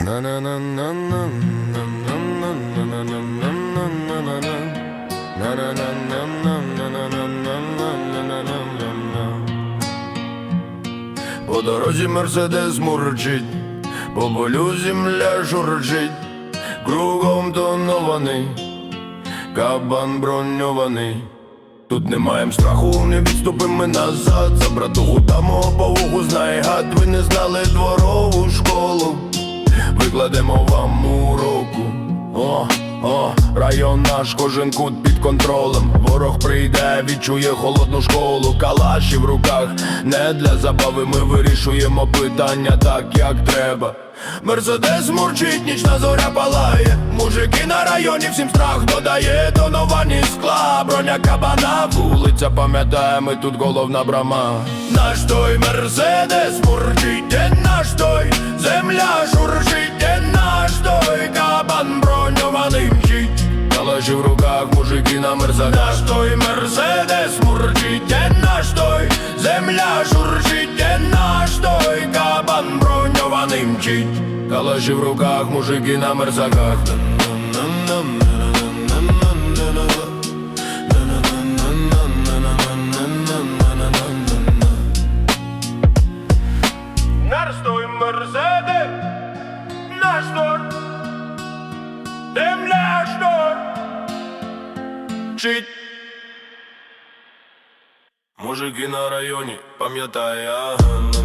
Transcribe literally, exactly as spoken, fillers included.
По дорозі мерседес мурчить, по полю земля журчить, кругом тонований, кабан броньований. Тут не маєм страху, не відступимо ми назад. За братуху дамо по вуху, знає гад. Ви не знали дворову школу, викладемо вам уроку. О, о, район наш, кожен кут під контролем. Ворог прийде, відчує холодну школу. Калаші в руках, не для забави. Ми вирішуємо питання так, як треба. Мерседес мурчить, нічна зоря палає. Мужики на районі всім страх додає. Тоновані скла, броня кабана. Вулиця пам'ятає, ми тут головна брама. Наш той мерседес мурчить, де наш той. Земля журчить, де наш той. Кабан броньований мчить, калаші в руках, мужики на мерседес. Наш той мерседес мурчить, де наш той. Земля журчить, де наш той. Кабан броньований мчить, калаші в руках, мужики на мерзаках. Наш той мерседес, наш той. Земля ждет, чить. Мужики на районі, пам'ятає, ага.